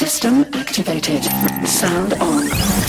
System activated. Sound on.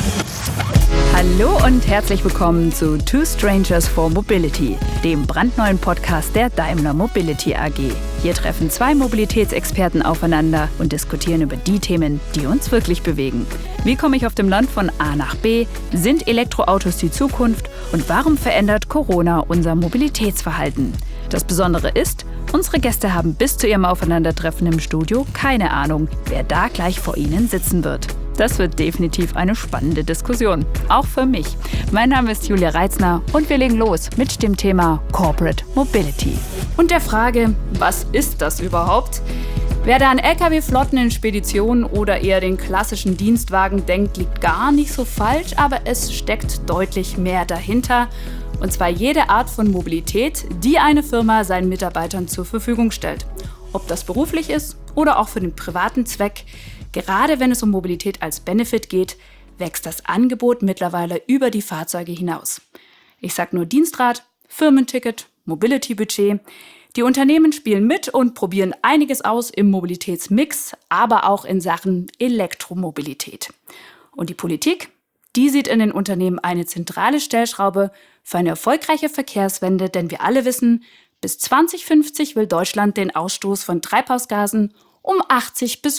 Hallo und herzlich willkommen zu Two Strangers for Mobility, dem brandneuen Podcast der Daimler Mobility AG. Hier treffen zwei Mobilitätsexperten aufeinander und diskutieren über die Themen, die uns wirklich bewegen. Wie komme ich auf dem Land von A nach B? Sind Elektroautos die Zukunft? Und warum verändert Corona unser Mobilitätsverhalten? Das Besondere ist, unsere Gäste haben bis zu ihrem Aufeinandertreffen im Studio keine Ahnung, wer da gleich vor ihnen sitzen wird. Das wird definitiv eine spannende Diskussion, auch für mich. Mein Name ist Julia Reitzner und wir legen los mit dem Thema Corporate Mobility. Und der Frage, was ist das überhaupt? Wer da an Lkw-Flotten in Speditionen oder eher den klassischen Dienstwagen denkt, liegt gar nicht so falsch, aber es steckt deutlich mehr dahinter. Und zwar jede Art von Mobilität, die eine Firma seinen Mitarbeitern zur Verfügung stellt. Ob das beruflich ist oder auch für den privaten Zweck. Gerade wenn es um Mobilität als Benefit geht, wächst das Angebot mittlerweile über die Fahrzeuge hinaus. Ich sage nur Dienstrad, Firmenticket, Mobility-Budget. Die Unternehmen spielen mit und probieren einiges aus im Mobilitätsmix, aber auch in Sachen Elektromobilität. Und die Politik, die sieht in den Unternehmen eine zentrale Stellschraube für eine erfolgreiche Verkehrswende, denn wir alle wissen, bis 2050 will Deutschland den Ausstoß von Treibhausgasen um 80 bis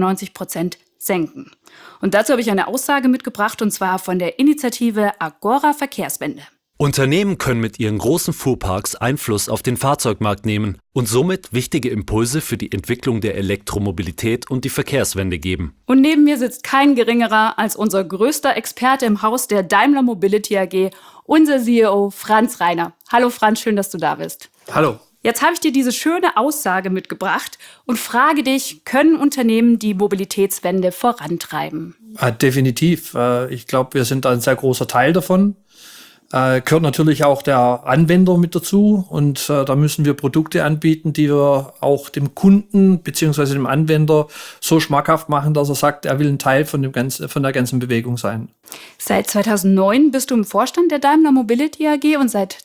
95% senken. Und dazu habe ich eine Aussage mitgebracht, und zwar von der Initiative Agora Verkehrswende. Unternehmen können mit ihren großen Fuhrparks Einfluss auf den Fahrzeugmarkt nehmen und somit wichtige Impulse für die Entwicklung der Elektromobilität und die Verkehrswende geben. Und neben mir sitzt kein geringerer als unser größter Experte im Haus der Daimler Mobility AG, unser CEO Franz Reiner. Hallo Franz, schön, dass du da bist. Hallo. Jetzt habe ich dir diese schöne Aussage mitgebracht und frage dich, können Unternehmen die Mobilitätswende vorantreiben? Definitiv. Ich glaube, wir sind ein sehr großer Teil davon. Gehört natürlich auch der Anwender mit dazu. Und da müssen wir Produkte anbieten, die wir auch dem Kunden bzw. dem Anwender so schmackhaft machen, dass er sagt, er will ein Teil von der ganzen Bewegung sein. Seit 2009 bist du im Vorstand der Daimler Mobility AG und seit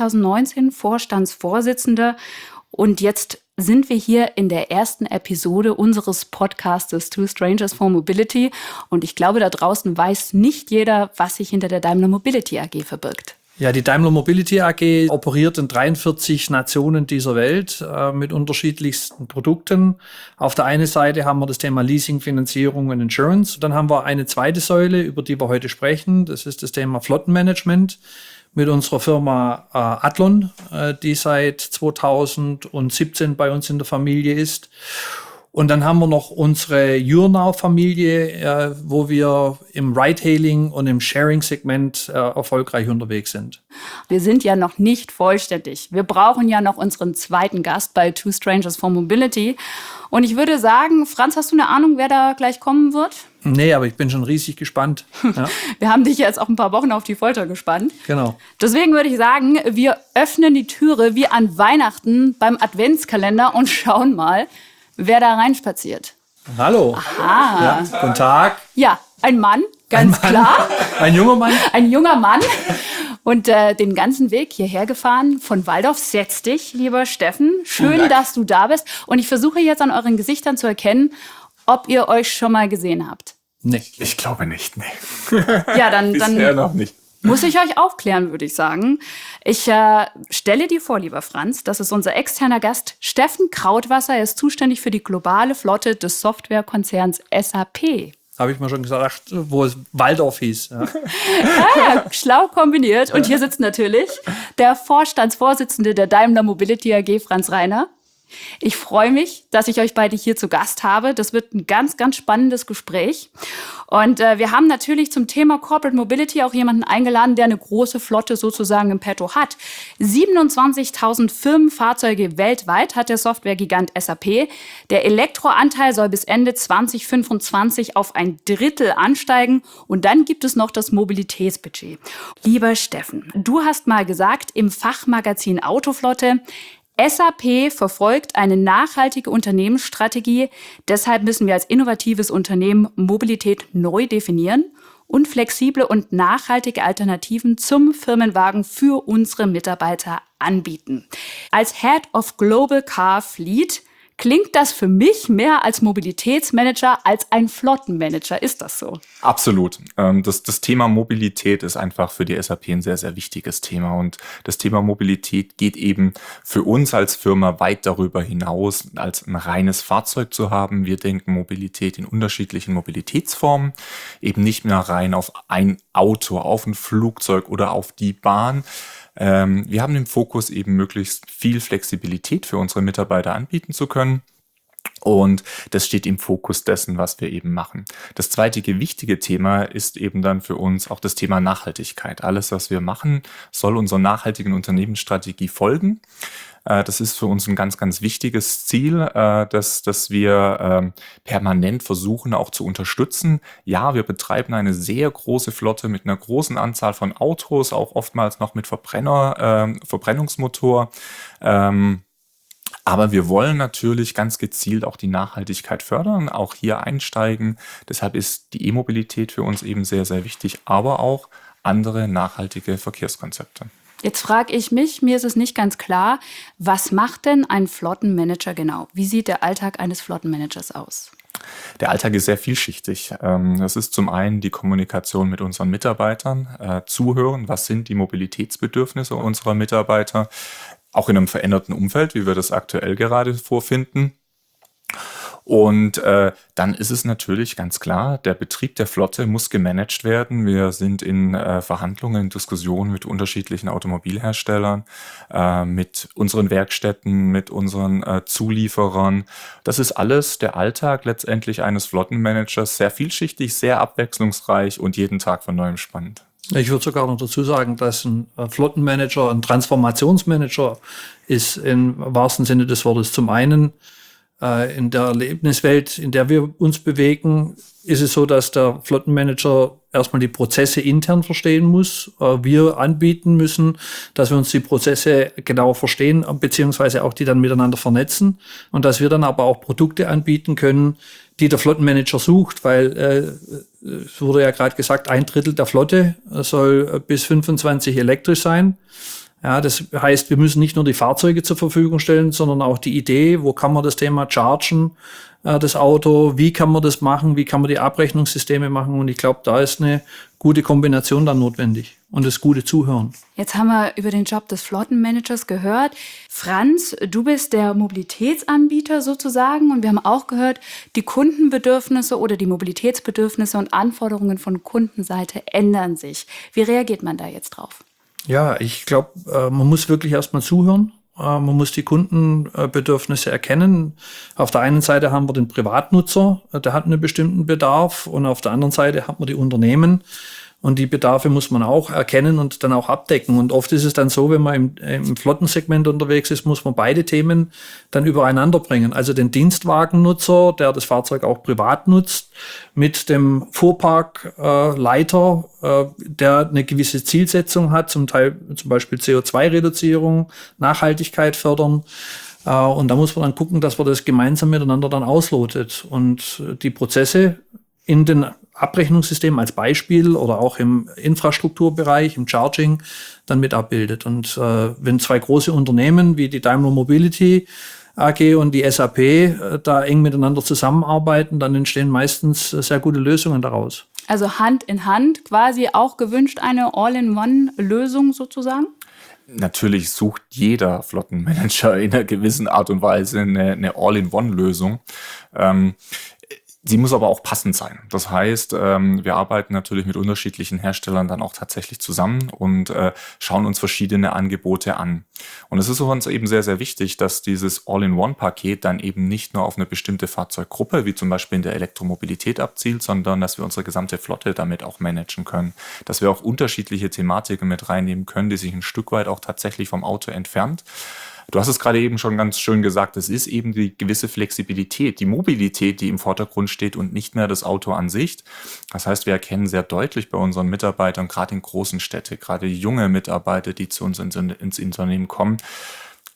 2019 Vorstandsvorsitzender. Und jetzt sind wir hier in der ersten Episode unseres Podcastes Two Strangers for Mobility. Und ich glaube, da draußen weiß nicht jeder, was sich hinter der Daimler Mobility AG verbirgt. Ja, die Daimler Mobility AG operiert in 43 Nationen dieser Welt mit unterschiedlichsten Produkten. Auf der einen Seite haben wir das Thema Leasing, Finanzierung und Insurance. Dann haben wir eine zweite Säule, über die wir heute sprechen. Das ist das Thema Flottenmanagement mit unserer Firma Athlon, die seit 2017 bei uns in der Familie ist. Und dann haben wir noch unsere YourNow-Familie, wo wir im Ride-Hailing und im Sharing-Segment erfolgreich unterwegs sind. Wir sind ja noch nicht vollständig. Wir brauchen ja noch unseren zweiten Gast bei Two Strangers for Mobility. Und ich würde sagen, Franz, hast du eine Ahnung, wer da gleich kommen wird? Nee, aber ich bin schon riesig gespannt. Ja. Wir haben dich jetzt auch ein paar Wochen auf die Folter gespannt. Genau. Deswegen würde ich sagen, wir öffnen die Türe wie an Weihnachten beim Adventskalender und schauen mal, wer da reinspaziert. Hallo. Aha. Ja, guten Tag. Ja, ein Mann, ganz klar. Ein junger Mann. Ein junger Mann. Und den ganzen Weg hierher gefahren von Walldorf. Setz dich, lieber Steffen. Schön, dass du da bist. Und ich versuche jetzt an euren Gesichtern zu erkennen, ob ihr euch schon mal gesehen habt. Nee. Ich glaube nicht, nee. Ja, dann Bisher noch nicht. muss ich euch aufklären, würde ich sagen. Ich stelle dir vor, lieber Franz, das ist unser externer Gast, Steffen Krautwasser. Er ist zuständig für die globale Flotte des Softwarekonzerns SAP. Habe ich mir schon gesagt, wo es Walldorf hieß. Ja. Ja, schlau kombiniert. Und hier sitzt natürlich der Vorstandsvorsitzende der Daimler Mobility AG, Franz Reiner. Ich freue mich, dass ich euch beide hier zu Gast habe. Das wird ein ganz, ganz spannendes Gespräch. Und wir haben natürlich zum Thema Corporate Mobility auch jemanden eingeladen, der eine große Flotte sozusagen im Petto hat. 27.000 Firmenfahrzeuge weltweit hat der Softwaregigant SAP. Der Elektroanteil soll bis Ende 2025 auf 1/3 ansteigen. Und dann gibt es noch das Mobilitätsbudget. Lieber Steffen, du hast mal gesagt im Fachmagazin Autoflotte, SAP verfolgt eine nachhaltige Unternehmensstrategie. Deshalb müssen wir als innovatives Unternehmen Mobilität neu definieren und flexible und nachhaltige Alternativen zum Firmenwagen für unsere Mitarbeiter anbieten. Als Head of Global Car Fleet klingt das für mich mehr als Mobilitätsmanager als ein Flottenmanager. Ist das so? Absolut. Das Thema Mobilität ist einfach für die SAP ein sehr, sehr wichtiges Thema. Und das Thema Mobilität geht eben für uns als Firma weit darüber hinaus, als ein reines Fahrzeug zu haben. Wir denken Mobilität in unterschiedlichen Mobilitätsformen, eben nicht mehr rein auf ein Auto, auf ein Flugzeug oder auf die Bahn. Wir haben im Fokus eben möglichst viel Flexibilität für unsere Mitarbeiter anbieten zu können. Und das steht im Fokus dessen, was wir eben machen. Das zweite wichtige Thema ist eben dann für uns auch das Thema Nachhaltigkeit. Alles, was wir machen, soll unserer nachhaltigen Unternehmensstrategie folgen. Das ist für uns ein ganz, ganz wichtiges Ziel, dass wir permanent versuchen auch zu unterstützen. Ja, wir betreiben eine sehr große Flotte mit einer großen Anzahl von Autos, auch oftmals noch mit Verbrennungsmotor. Aber wir wollen natürlich ganz gezielt auch die Nachhaltigkeit fördern, auch hier einsteigen. Deshalb ist die E-Mobilität für uns eben sehr, sehr wichtig, aber auch andere nachhaltige Verkehrskonzepte. Jetzt frage ich mich, mir ist es nicht ganz klar, was macht denn ein Flottenmanager genau? Wie sieht der Alltag eines Flottenmanagers aus? Der Alltag ist sehr vielschichtig. Das ist zum einen die Kommunikation mit unseren Mitarbeitern, zuhören, was sind die Mobilitätsbedürfnisse unserer Mitarbeiter, auch in einem veränderten Umfeld, wie wir das aktuell gerade vorfinden. Und dann ist es natürlich ganz klar, der Betrieb der Flotte muss gemanagt werden. Wir sind in Verhandlungen, in Diskussionen mit unterschiedlichen Automobilherstellern, mit unseren Werkstätten, mit unseren Zulieferern. Das ist alles der Alltag letztendlich eines Flottenmanagers, sehr vielschichtig, sehr abwechslungsreich und jeden Tag von neuem spannend. Ich würde sogar noch dazu sagen, dass ein Flottenmanager, ein Transformationsmanager ist im wahrsten Sinne des Wortes. Zum einen in der Erlebniswelt, in der wir uns bewegen, ist es so, dass der Flottenmanager erstmal die Prozesse intern verstehen muss. Wir anbieten müssen, dass wir uns die Prozesse genau verstehen, beziehungsweise auch die dann miteinander vernetzen und dass wir dann aber auch Produkte anbieten können, die der Flottenmanager sucht, weil es wurde ja gerade gesagt, 1/3 der Flotte soll bis 25 elektrisch sein. Ja, das heißt, wir müssen nicht nur die Fahrzeuge zur Verfügung stellen, sondern auch die Idee, wo kann man das Thema chargen, das Auto, wie kann man das machen, wie kann man die Abrechnungssysteme machen. Und ich glaube, da ist eine gute Kombination dann notwendig und das gute Zuhören. Jetzt haben wir über den Job des Flottenmanagers gehört. Franz, du bist der Mobilitätsanbieter sozusagen und wir haben auch gehört, die Kundenbedürfnisse oder die Mobilitätsbedürfnisse und Anforderungen von Kundenseite ändern sich. Wie reagiert man da jetzt drauf? Ja, ich glaube, man muss wirklich erstmal zuhören. Man muss die Kundenbedürfnisse erkennen. Auf der einen Seite haben wir den Privatnutzer, der hat einen bestimmten Bedarf und auf der anderen Seite hat man die Unternehmen. Und die Bedarfe muss man auch erkennen und dann auch abdecken. Und oft ist es dann so, wenn man im Flottensegment unterwegs ist, muss man beide Themen dann übereinander bringen. Also den Dienstwagennutzer, der das Fahrzeug auch privat nutzt, mit dem Fuhrparkleiter, der eine gewisse Zielsetzung hat, zum Teil zum Beispiel CO2-Reduzierung, Nachhaltigkeit fördern. Und da muss man dann gucken, dass man das gemeinsam miteinander dann auslotet und die Prozesse in den Abrechnungssystemen als Beispiel oder auch im Infrastrukturbereich, im Charging, dann mit abbildet. Und wenn zwei große Unternehmen wie die Daimler Mobility AG und die SAP da eng miteinander zusammenarbeiten, dann entstehen meistens sehr gute Lösungen daraus. Also Hand in Hand quasi auch gewünscht eine All-in-One-Lösung sozusagen? Natürlich sucht jeder Flottenmanager in einer gewissen Art und Weise eine All-in-One-Lösung. Sie muss aber auch passend sein. Das heißt, wir arbeiten natürlich mit unterschiedlichen Herstellern dann auch tatsächlich zusammen und schauen uns verschiedene Angebote an. Und es ist für uns eben sehr, sehr wichtig, dass dieses All-in-One-Paket dann eben nicht nur auf eine bestimmte Fahrzeuggruppe, wie zum Beispiel in der Elektromobilität abzielt, sondern dass wir unsere gesamte Flotte damit auch managen können. Dass wir auch unterschiedliche Thematiken mit reinnehmen können, die sich ein Stück weit auch tatsächlich vom Auto entfernt. Du hast es gerade eben schon ganz schön gesagt, es ist eben die gewisse Flexibilität, die Mobilität, die im Vordergrund steht und nicht mehr das Auto an sich. Das heißt, wir erkennen sehr deutlich bei unseren Mitarbeitern, gerade in großen Städten, gerade junge Mitarbeiter, die zu uns ins Unternehmen kommen,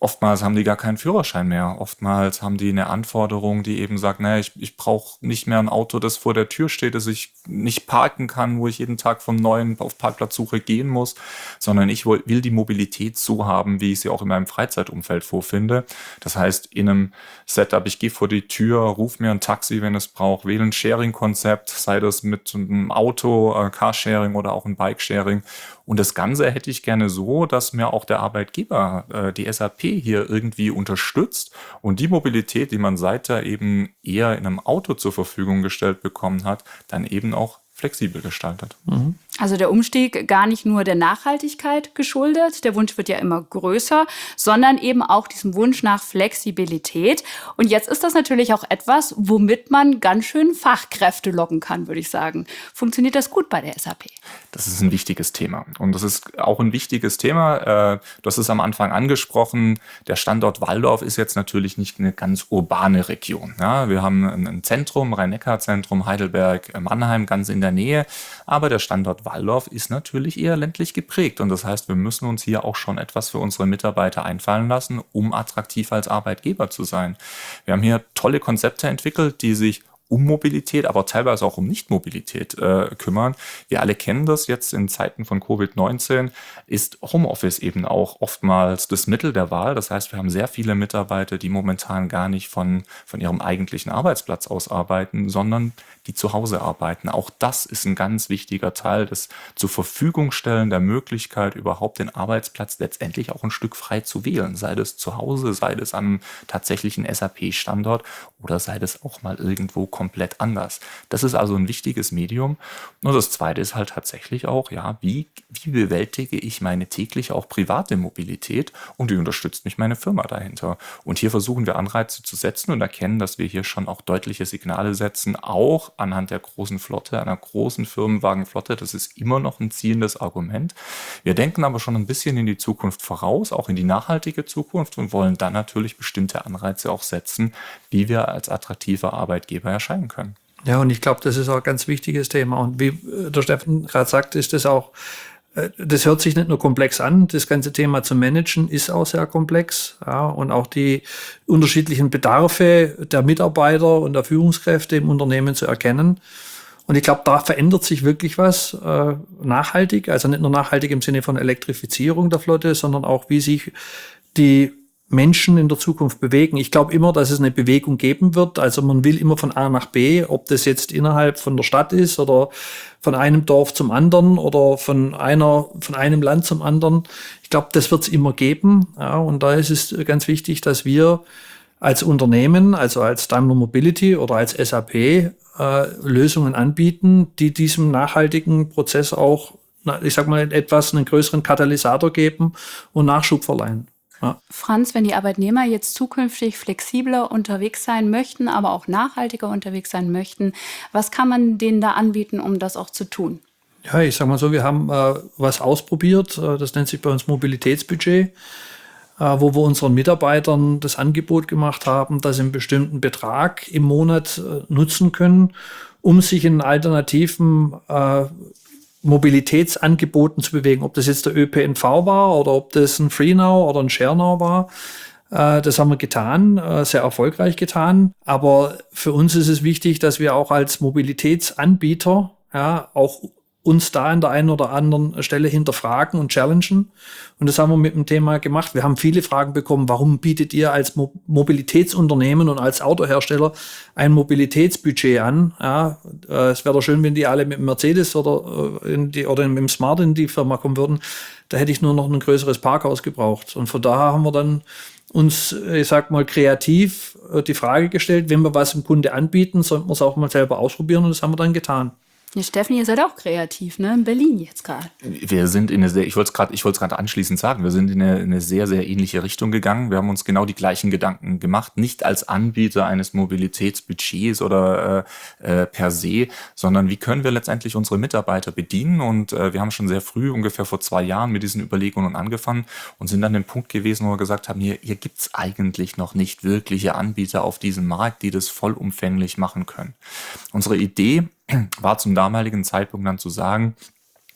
Oftmals haben die gar keinen Führerschein mehr. Oftmals haben die eine Anforderung, die eben sagt, naja, ich brauche nicht mehr ein Auto, das vor der Tür steht, das ich nicht parken kann, wo ich jeden Tag vom Neuen auf Parkplatzsuche gehen muss, sondern ich will die Mobilität so haben, wie ich sie auch in meinem Freizeitumfeld vorfinde. Das heißt, in einem Setup, ich gehe vor die Tür, rufe mir ein Taxi, wenn es braucht, wähle ein Sharing-Konzept, sei das mit einem Auto, Carsharing oder auch ein Bikesharing. Und das Ganze hätte ich gerne so, dass mir auch der Arbeitgeber, die SAP hier irgendwie unterstützt und die Mobilität, die man seither eben eher in einem Auto zur Verfügung gestellt bekommen hat, dann eben auch flexibel gestaltet. Also der Umstieg gar nicht nur der Nachhaltigkeit geschuldet, der Wunsch wird ja immer größer, sondern eben auch diesem Wunsch nach Flexibilität. Und jetzt ist das natürlich auch etwas, womit man ganz schön Fachkräfte locken kann, würde ich sagen. Funktioniert das gut bei der SAP? Das ist ein wichtiges Thema. Und das ist auch ein wichtiges Thema. Du hast es am Anfang angesprochen. Der Standort Walldorf ist jetzt natürlich nicht eine ganz urbane Region. Ja, wir haben ein Zentrum, Rhein-Neckar-Zentrum, Heidelberg, Mannheim, ganz in der Nähe. Aber der Standort Walldorf ist natürlich eher ländlich geprägt. Und das heißt, wir müssen uns hier auch schon etwas für unsere Mitarbeiter einfallen lassen, um attraktiv als Arbeitgeber zu sein. Wir haben hier tolle Konzepte entwickelt, die sich um Mobilität, aber teilweise auch um Nicht-Mobilität kümmern. Wir alle kennen das jetzt in Zeiten von Covid-19, ist Homeoffice eben auch oftmals das Mittel der Wahl. Das heißt, wir haben sehr viele Mitarbeiter, die momentan gar nicht von ihrem eigentlichen Arbeitsplatz aus arbeiten, sondern die zu Hause arbeiten. Auch das ist ein ganz wichtiger Teil des zur Verfügung stellen der Möglichkeit, überhaupt den Arbeitsplatz letztendlich auch ein Stück frei zu wählen. Sei das zu Hause, sei das am tatsächlichen SAP-Standort oder sei das auch mal irgendwo komplett anders. Das ist also ein wichtiges Medium. Und das Zweite ist halt tatsächlich auch, ja, wie bewältige ich meine tägliche, auch private Mobilität und wie unterstützt mich meine Firma dahinter. Und hier versuchen wir Anreize zu setzen und erkennen, dass wir hier schon auch deutliche Signale setzen, auch anhand der großen Flotte, einer großen Firmenwagenflotte. Das ist immer noch ein ziehendes Argument. Wir denken aber schon ein bisschen in die Zukunft voraus, auch in die nachhaltige Zukunft und wollen dann natürlich bestimmte Anreize auch setzen, wie wir als attraktiver Arbeitgeber erscheinen können. Ja, und ich glaube, das ist auch ein ganz wichtiges Thema. Und wie der Steffen gerade sagt, ist das auch, das hört sich nicht nur komplex an, das ganze Thema zu managen ist auch sehr komplex. Ja, und auch die unterschiedlichen Bedarfe der Mitarbeiter und der Führungskräfte im Unternehmen zu erkennen. Und ich glaube, da verändert sich wirklich was nachhaltig, also nicht nur nachhaltig im Sinne von Elektrifizierung der Flotte, sondern auch, wie sich die Menschen in der Zukunft bewegen. Ich glaube immer, dass es eine Bewegung geben wird. Also man will immer von A nach B, ob das jetzt innerhalb von der Stadt ist oder von einem Dorf zum anderen oder von einem Land zum anderen. Ich glaube, das wird es immer geben. Ja, und da ist es ganz wichtig, dass wir als Unternehmen, also als Daimler Mobility oder als SAP, Lösungen anbieten, die diesem nachhaltigen Prozess auch, ich sag mal, einen größeren Katalysator geben und Nachschub verleihen. Ja. Franz, wenn die Arbeitnehmer jetzt zukünftig flexibler unterwegs sein möchten, aber auch nachhaltiger unterwegs sein möchten, was kann man denen da anbieten, um das auch zu tun? Ja, ich sag mal so, wir haben was ausprobiert, das nennt sich bei uns Mobilitätsbudget, wo wir unseren Mitarbeitern das Angebot gemacht haben, dass sie einen bestimmten Betrag im Monat nutzen können, um sich in alternativen Mobilitätsangeboten zu bewegen, ob das jetzt der ÖPNV war oder ob das ein FreeNow oder ein ShareNow war. Das haben wir getan, sehr erfolgreich getan. Aber für uns ist es wichtig, dass wir auch als Mobilitätsanbieter auch uns da an der einen oder anderen Stelle hinterfragen und challengen. Und das haben wir mit dem Thema gemacht. Wir haben viele Fragen bekommen, warum bietet ihr als Mobilitätsunternehmen und als Autohersteller ein Mobilitätsbudget an? Ja, es wäre doch schön, wenn die alle mit dem Mercedes oder mit dem Smart in die Firma kommen würden. Da hätte ich nur noch ein größeres Parkhaus gebraucht. Und von daher haben wir dann uns, ich sag mal, kreativ die Frage gestellt, wenn wir was dem Kunde anbieten, sollten wir es auch mal selber ausprobieren. Und das haben wir dann getan. Ja, Steffen, ihr seid auch kreativ, ne? In Berlin jetzt gerade. Wir sind in eine sehr, ich wollte es gerade anschließend sagen, wir sind in eine sehr, sehr ähnliche Richtung gegangen. Wir haben uns genau die gleichen Gedanken gemacht, nicht als Anbieter eines Mobilitätsbudgets oder per se, sondern wie können wir letztendlich unsere Mitarbeiter bedienen? Und wir haben schon sehr früh, ungefähr vor 2 Jahren, mit diesen Überlegungen angefangen und sind an dem Punkt gewesen, wo wir gesagt haben, hier gibt's eigentlich noch nicht wirkliche Anbieter auf diesem Markt, die das vollumfänglich machen können. Unsere Idee war zum damaligen Zeitpunkt dann zu sagen,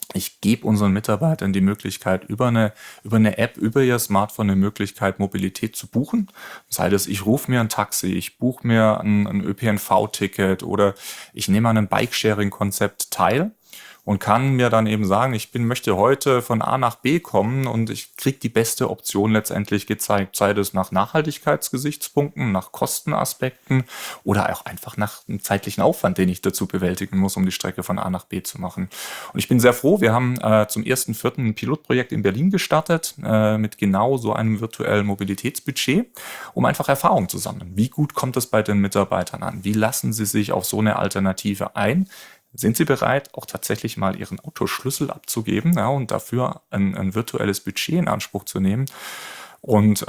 Ich gebe unseren Mitarbeitern die Möglichkeit, über eine App, über ihr Smartphone eine Möglichkeit, Mobilität zu buchen. Das heißt, ich rufe mir ein Taxi, ich buche mir ein ÖPNV-Ticket oder ich nehme an einem Bike-Sharing-Konzept teil und kann mir dann eben sagen, möchte heute von A nach B kommen und ich kriege die beste Option letztendlich gezeigt, sei das nach Nachhaltigkeitsgesichtspunkten, nach Kostenaspekten oder auch einfach nach einem zeitlichen Aufwand, den ich dazu bewältigen muss, um die Strecke von A nach B zu machen. Und ich bin sehr froh, wir haben zum 1.4. ein Pilotprojekt in Berlin gestartet mit genau so einem virtuellen Mobilitätsbudget, um einfach Erfahrung zu sammeln. Wie gut kommt es bei den Mitarbeitern an? Wie lassen sie sich auf so eine Alternative ein? Sind Sie bereit, auch tatsächlich mal Ihren Autoschlüssel abzugeben, ja, und dafür ein virtuelles Budget in Anspruch zu nehmen? Und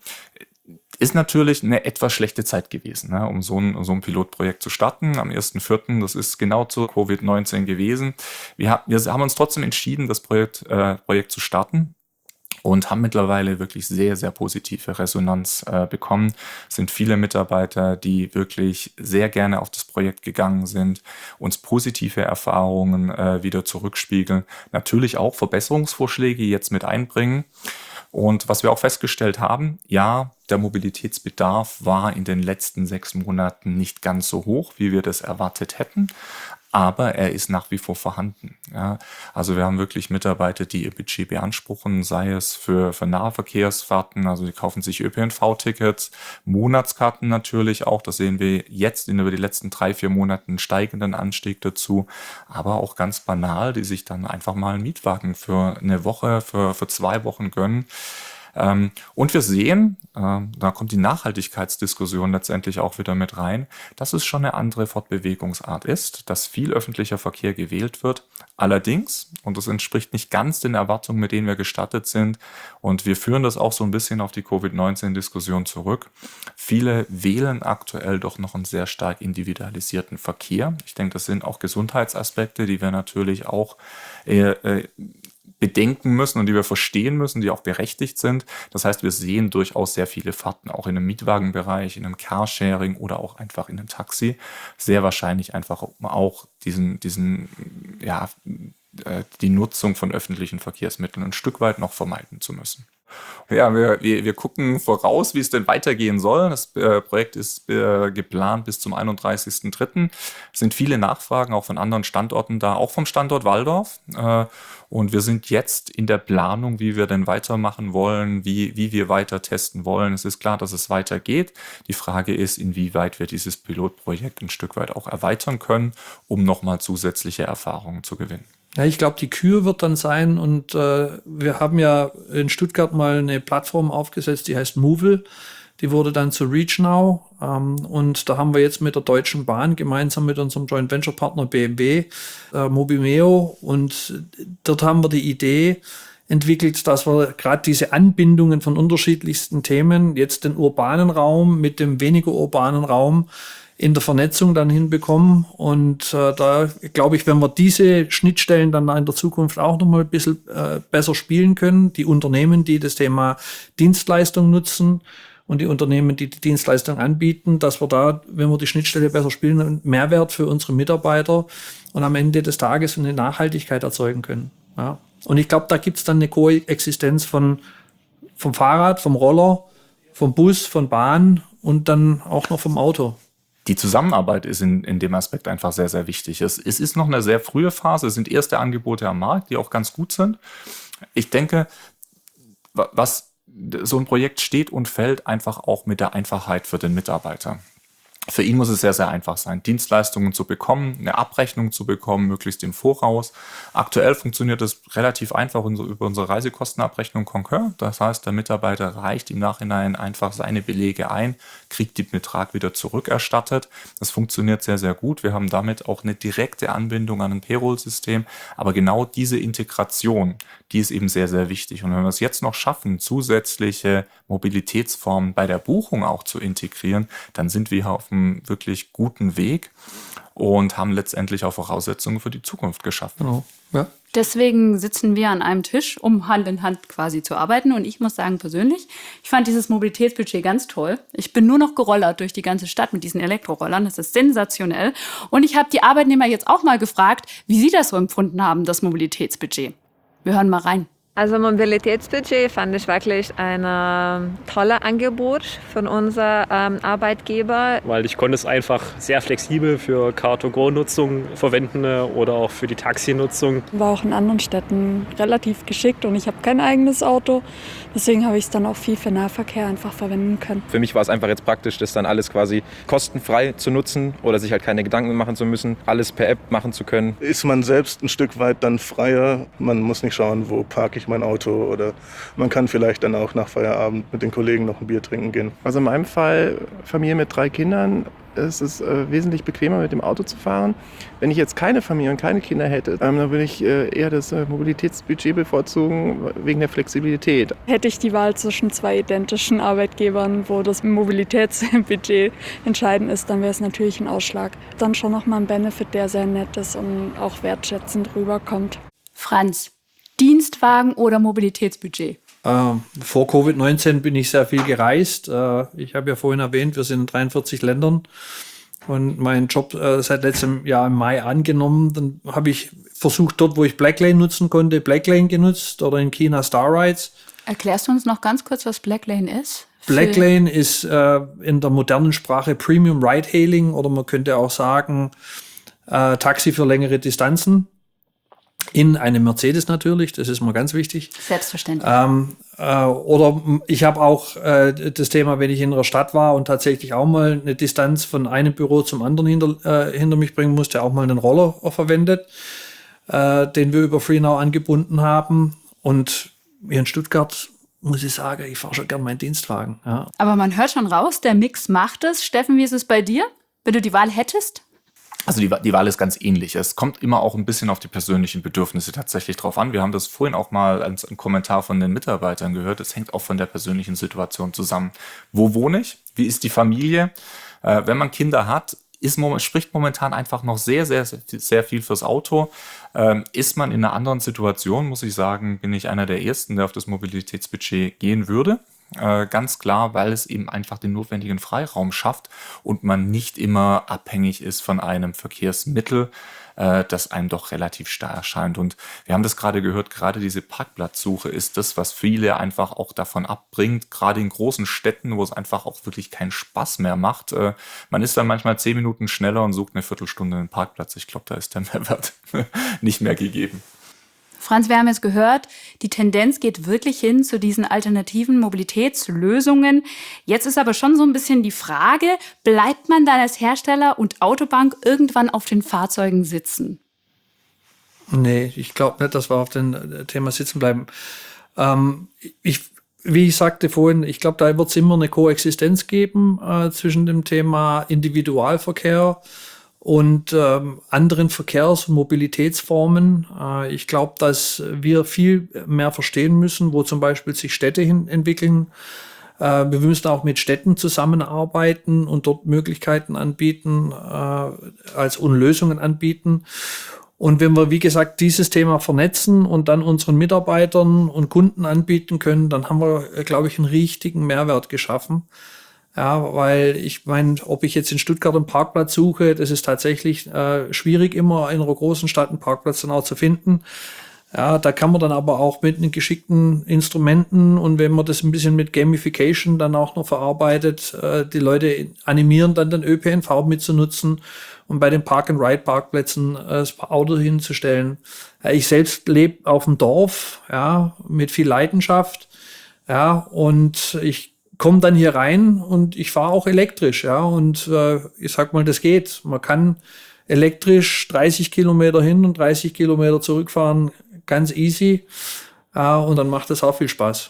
ist natürlich eine etwas schlechte Zeit gewesen, ne, um so ein Pilotprojekt zu starten. Am 1.4., das ist genau zu Covid-19 gewesen. Wir haben uns trotzdem entschieden, das Projekt zu starten. Und haben mittlerweile wirklich sehr, sehr positive Resonanz bekommen. Es sind viele Mitarbeiter, die wirklich sehr gerne auf das Projekt gegangen sind, uns positive Erfahrungen wieder zurückspiegeln, natürlich auch Verbesserungsvorschläge jetzt mit einbringen. Und was wir auch festgestellt haben, ja, der Mobilitätsbedarf war in den letzten 6 Monaten nicht ganz so hoch, wie wir das erwartet hätten. Aber er ist nach wie vor vorhanden. Ja. Also wir haben wirklich Mitarbeiter, die ihr Budget beanspruchen, sei es für Nahverkehrsfahrten, also die kaufen sich ÖPNV-Tickets, Monatskarten natürlich auch, das sehen wir jetzt über die letzten 3-4 Monate einen steigenden Anstieg dazu, aber auch ganz banal, die sich dann einfach mal einen Mietwagen für eine Woche, für 2 Wochen gönnen. Und wir sehen, da kommt die Nachhaltigkeitsdiskussion letztendlich auch wieder mit rein, dass es schon eine andere Fortbewegungsart ist, dass viel öffentlicher Verkehr gewählt wird. Allerdings, und das entspricht nicht ganz den Erwartungen, mit denen wir gestartet sind, und wir führen das auch so ein bisschen auf die Covid-19-Diskussion zurück, viele wählen aktuell doch noch einen sehr stark individualisierten Verkehr. Ich denke, das sind auch Gesundheitsaspekte, die wir natürlich auch bedenken müssen und die wir verstehen müssen, die auch berechtigt sind. Das heißt, wir sehen durchaus sehr viele Fahrten auch in einem Mietwagenbereich, in einem Carsharing oder auch einfach in einem Taxi. Sehr wahrscheinlich einfach auch die Nutzung von öffentlichen Verkehrsmitteln ein Stück weit noch vermeiden zu müssen. Ja, wir gucken voraus, wie es denn weitergehen soll. Das Projekt ist geplant bis zum 31.03. Es sind viele Nachfragen auch von anderen Standorten da, auch vom Standort Walldorf. Und wir sind jetzt in der Planung, wie wir denn weitermachen wollen, wie wir weiter testen wollen. Es ist klar, dass es weitergeht. Die Frage ist, inwieweit wir dieses Pilotprojekt ein Stück weit auch erweitern können, um nochmal zusätzliche Erfahrungen zu gewinnen. Ja, ich glaube, die Kür wird dann sein, und wir haben ja in Stuttgart mal eine Plattform aufgesetzt, die heißt Movil. Die wurde dann zu ReachNow, und da haben wir jetzt mit der Deutschen Bahn gemeinsam mit unserem Joint Venture Partner BMW, Mobimeo, und dort haben wir die Idee entwickelt, dass wir gerade diese Anbindungen von unterschiedlichsten Themen, jetzt den urbanen Raum mit dem weniger urbanen Raum, in der Vernetzung dann hinbekommen. Und da glaube ich, wenn wir diese Schnittstellen dann in der Zukunft auch nochmal ein bisschen besser spielen können, die Unternehmen, die das Thema Dienstleistung nutzen und die Unternehmen, die die Dienstleistung anbieten, dass wir da, wenn wir die Schnittstelle besser spielen, einen Mehrwert für unsere Mitarbeiter und am Ende des Tages eine Nachhaltigkeit erzeugen können. Ja. Und ich glaube, da gibt es dann eine Koexistenz vom Fahrrad, vom Roller, vom Bus, von Bahn und dann auch noch vom Auto. Die Zusammenarbeit ist in dem Aspekt einfach sehr, sehr wichtig. Es ist noch eine sehr frühe Phase, es sind erste Angebote am Markt, die auch ganz gut sind. Ich denke, was so ein Projekt steht und fällt einfach auch mit der Einfachheit für den Mitarbeiter. Für ihn muss es sehr, sehr einfach sein, Dienstleistungen zu bekommen, eine Abrechnung zu bekommen, möglichst im Voraus. Aktuell funktioniert es relativ einfach über unsere Reisekostenabrechnung Concur. Das heißt, der Mitarbeiter reicht im Nachhinein einfach seine Belege ein, kriegt den Betrag wieder zurückerstattet. Das funktioniert sehr, sehr gut. Wir haben damit auch eine direkte Anbindung an ein Payroll-System. Aber genau diese Integration, die ist eben sehr, sehr wichtig. Und wenn wir es jetzt noch schaffen, zusätzliche Mobilitätsformen bei der Buchung auch zu integrieren, dann sind wir auf einem wirklich guten Weg und haben letztendlich auch Voraussetzungen für die Zukunft geschaffen. Genau. Ja. Deswegen sitzen wir an einem Tisch, um Hand in Hand quasi zu arbeiten. Und ich muss sagen, persönlich, ich fand dieses Mobilitätsbudget ganz toll. Ich bin nur noch gerollert durch die ganze Stadt mit diesen Elektrorollern. Das ist sensationell. Und ich habe die Arbeitnehmer jetzt auch mal gefragt, wie sie das so empfunden haben, das Mobilitätsbudget. Wir hören mal rein. Also Mobilitätsbudget fand ich wirklich ein tolles Angebot von unserem Arbeitgeber. Weil ich konnte es einfach sehr flexibel für Car-to-Go-Nutzung verwenden oder auch für die Taxinutzung. War auch in anderen Städten relativ geschickt und ich habe kein eigenes Auto. Deswegen habe ich es dann auch viel für Nahverkehr einfach verwenden können. Für mich war es einfach jetzt praktisch, das dann alles quasi kostenfrei zu nutzen oder sich halt keine Gedanken machen zu müssen, alles per App machen zu können. Ist man selbst ein Stück weit dann freier. Man muss nicht schauen, wo parke ich mein Auto, oder man kann vielleicht dann auch nach Feierabend mit den Kollegen noch ein Bier trinken gehen. Also in meinem Fall, Familie mit 3 Kindern, ist es wesentlich bequemer, mit dem Auto zu fahren. Wenn ich jetzt keine Familie und keine Kinder hätte, dann würde ich eher das Mobilitätsbudget bevorzugen, wegen der Flexibilität. Hätte ich die Wahl zwischen 2 identischen Arbeitgebern, wo das Mobilitätsbudget entscheidend ist, dann wäre es natürlich ein Ausschlag. Dann schon nochmal ein Benefit, der sehr nett ist und auch wertschätzend rüberkommt. Franz, Dienstwagen oder Mobilitätsbudget? Vor Covid-19 bin ich sehr viel gereist. Ich habe ja vorhin erwähnt, wir sind in 43 Ländern und meinen Job seit letztem Jahr im Mai angenommen. Dann habe ich versucht, dort, wo ich Blacklane nutzen konnte, Blacklane genutzt oder in China Star Rides. Erklärst du uns noch ganz kurz, was Blacklane ist? Blacklane ist in der modernen Sprache Premium Ride Hailing oder man könnte auch sagen Taxi für längere Distanzen. In einem Mercedes natürlich, das ist mir ganz wichtig. Selbstverständlich. Oder ich habe auch das Thema, wenn ich in einer Stadt war und tatsächlich auch mal eine Distanz von einem Büro zum anderen hinter mich bringen musste, auch mal einen Roller verwendet, den wir über FreeNow angebunden haben. Und hier in Stuttgart muss ich sagen, ich fahre schon gern meinen Dienstwagen. Ja. Aber man hört schon raus, der Mix macht es. Steffen, wie ist es bei dir, wenn du die Wahl hättest? Also die Wahl ist ganz ähnlich. Es kommt immer auch ein bisschen auf die persönlichen Bedürfnisse tatsächlich drauf an. Wir haben das vorhin auch mal als einen Kommentar von den Mitarbeitern gehört. Es hängt auch von der persönlichen Situation zusammen. Wo wohne ich? Wie ist die Familie? Wenn man Kinder hat, spricht momentan einfach noch sehr, sehr, sehr viel fürs Auto. Ist man in einer anderen Situation, muss ich sagen, bin ich einer der Ersten, der auf das Mobilitätsbudget gehen würde. Ganz klar, weil es eben einfach den notwendigen Freiraum schafft und man nicht immer abhängig ist von einem Verkehrsmittel, das einem doch relativ starr erscheint. Und wir haben das gerade gehört, gerade diese Parkplatzsuche ist das, was viele einfach auch davon abbringt, gerade in großen Städten, wo es einfach auch wirklich keinen Spaß mehr macht. Man ist dann manchmal 10 Minuten schneller und sucht eine Viertelstunde einen Parkplatz. Ich glaube, da ist der Mehrwert nicht mehr gegeben. Franz, wir haben jetzt gehört, die Tendenz geht wirklich hin zu diesen alternativen Mobilitätslösungen. Jetzt ist aber schon so ein bisschen die Frage, bleibt man dann als Hersteller und Autobank irgendwann auf den Fahrzeugen sitzen? Nee, ich glaube nicht, dass wir auf dem Thema sitzen bleiben. Wie ich sagte vorhin, ich glaube, da wird es immer eine Koexistenz geben zwischen dem Thema Individualverkehr und anderen Verkehrs- und Mobilitätsformen. Ich glaube, dass wir viel mehr verstehen müssen, wo zum Beispiel sich Städte hin entwickeln. Wir müssen auch mit Städten zusammenarbeiten und dort Möglichkeiten anbieten, und Lösungen anbieten. Und wenn wir, wie gesagt, dieses Thema vernetzen und dann unseren Mitarbeitern und Kunden anbieten können, dann haben wir, glaube ich, einen richtigen Mehrwert geschaffen. Ja, weil ich meine, ob ich jetzt in Stuttgart einen Parkplatz suche, das ist tatsächlich schwierig, immer in einer großen Stadt einen Parkplatz dann auch zu finden. Ja, da kann man dann aber auch mit den geschickten Instrumenten und wenn man das ein bisschen mit Gamification dann auch noch verarbeitet, die Leute animieren, dann den ÖPNV mitzunutzen und bei den Park-and-Ride-Parkplätzen das Auto hinzustellen. Ich selbst lebe auf dem Dorf, ja, mit viel Leidenschaft, ja, und ich komme dann hier rein und ich fahre auch elektrisch, ja, und ich sag mal, das geht. Man kann elektrisch 30 Kilometer hin und 30 Kilometer zurückfahren, ganz easy, und dann macht das auch viel Spaß.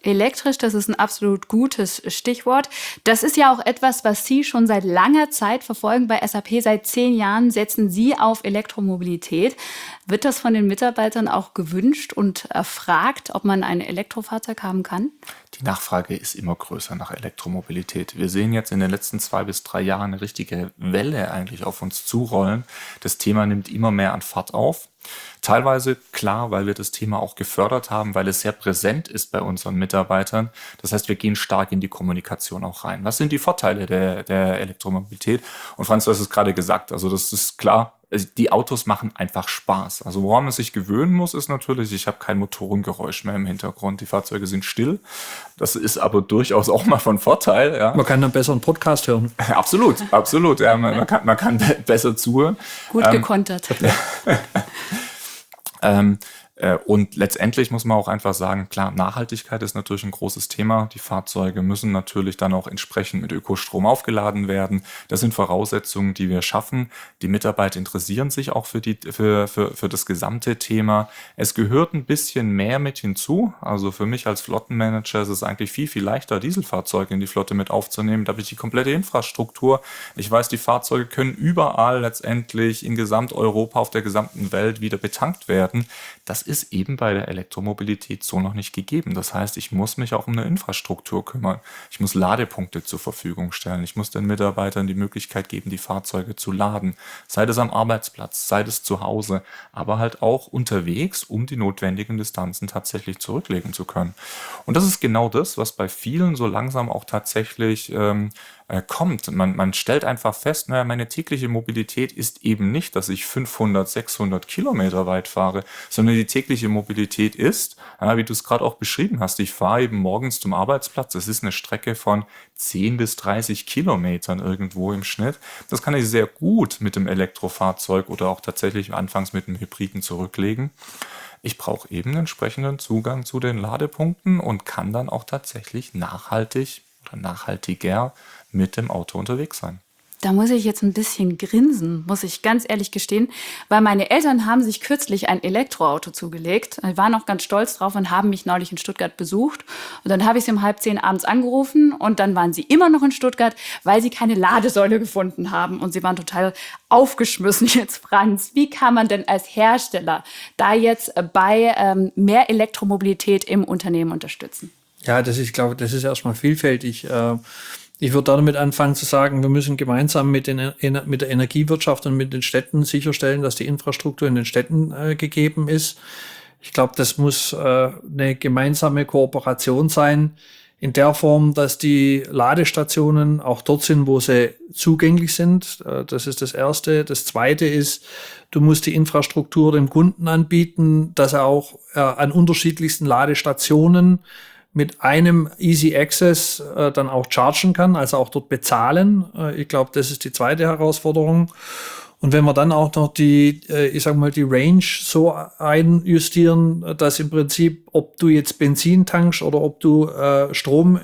Elektrisch, das ist ein absolut gutes Stichwort. Das ist ja auch etwas, was Sie schon seit langer Zeit verfolgen. Bei SAP seit 10 Jahren setzen Sie auf Elektromobilität. Wird das von den Mitarbeitern auch gewünscht und erfragt, ob man ein Elektrofahrzeug haben kann? Die Nachfrage ist immer größer nach Elektromobilität. Wir sehen jetzt in den letzten 2 bis 3 Jahren eine richtige Welle eigentlich auf uns zurollen. Das Thema nimmt immer mehr an Fahrt auf. Teilweise, klar, weil wir das Thema auch gefördert haben, weil es sehr präsent ist bei unseren Mitarbeitern. Das heißt, wir gehen stark in die Kommunikation auch rein. Was sind die Vorteile der Elektromobilität? Und Franz, du hast es gerade gesagt, also das ist klar, die Autos machen einfach Spaß. Also woran man sich gewöhnen muss, ist natürlich, ich habe kein Motorengeräusch mehr im Hintergrund. Die Fahrzeuge sind still. Das ist aber durchaus auch mal von Vorteil. Ja. Man kann dann besser einen Podcast hören. Absolut, absolut. Ja, man kann besser zuhören. Gut gekontert. Und letztendlich muss man auch einfach sagen, klar, Nachhaltigkeit ist natürlich ein großes Thema. Die Fahrzeuge müssen natürlich dann auch entsprechend mit Ökostrom aufgeladen werden. Das sind Voraussetzungen, die wir schaffen. Die Mitarbeiter interessieren sich auch für das gesamte Thema. Es gehört ein bisschen mehr mit hinzu. Also für mich als Flottenmanager ist es eigentlich viel, viel leichter, Dieselfahrzeuge in die Flotte mit aufzunehmen. Da habe ich die komplette Infrastruktur. Ich weiß, die Fahrzeuge können überall letztendlich in Gesamteuropa, auf der gesamten Welt wieder betankt werden. Das ist eben bei der Elektromobilität so noch nicht gegeben. Das heißt, ich muss mich auch um eine Infrastruktur kümmern. Ich muss Ladepunkte zur Verfügung stellen. Ich muss den Mitarbeitern die Möglichkeit geben, die Fahrzeuge zu laden. Sei es am Arbeitsplatz, sei es zu Hause, aber halt auch unterwegs, um die notwendigen Distanzen tatsächlich zurücklegen zu können. Und das ist genau das, was bei vielen so langsam auch tatsächlich kommt. Man stellt einfach fest, naja, meine tägliche Mobilität ist eben nicht, dass ich 500, 600 Kilometer weit fahre, sondern die tägliche Mobilität ist, wie du es gerade auch beschrieben hast, ich fahre eben morgens zum Arbeitsplatz. Das ist eine Strecke von 10 bis 30 Kilometern irgendwo im Schnitt. Das kann ich sehr gut mit dem Elektrofahrzeug oder auch tatsächlich anfangs mit dem Hybriden zurücklegen. Ich brauche eben einen entsprechenden Zugang zu den Ladepunkten und kann dann auch tatsächlich nachhaltig oder nachhaltiger mit dem Auto unterwegs sein. Da muss ich jetzt ein bisschen grinsen, muss ich ganz ehrlich gestehen, weil meine Eltern haben sich kürzlich ein Elektroauto zugelegt. Die waren auch ganz stolz drauf und haben mich neulich in Stuttgart besucht. Und dann habe ich sie um 9:30 abends angerufen und dann waren sie immer noch in Stuttgart, weil sie keine Ladesäule gefunden haben. Und sie waren total aufgeschmissen. Jetzt, Franz, wie kann man denn als Hersteller da jetzt bei mehr Elektromobilität im Unternehmen unterstützen? Ja, ich glaube, das ist erstmal vielfältig. Ich würde damit anfangen zu sagen, wir müssen gemeinsam mit der Energiewirtschaft und mit den Städten sicherstellen, dass die Infrastruktur in den Städten gegeben ist. Ich glaube, das muss eine gemeinsame Kooperation sein, in der Form, dass die Ladestationen auch dort sind, wo sie zugänglich sind. Das ist das Erste. Das Zweite ist, du musst die Infrastruktur dem Kunden anbieten, dass er auch an unterschiedlichsten Ladestationen mit einem Easy Access dann auch chargen kann, also auch dort bezahlen. Ich glaube, das ist die zweite Herausforderung. Und wenn wir dann auch noch die Range so einjustieren, dass im Prinzip, ob du jetzt Benzin tankst oder ob du Strom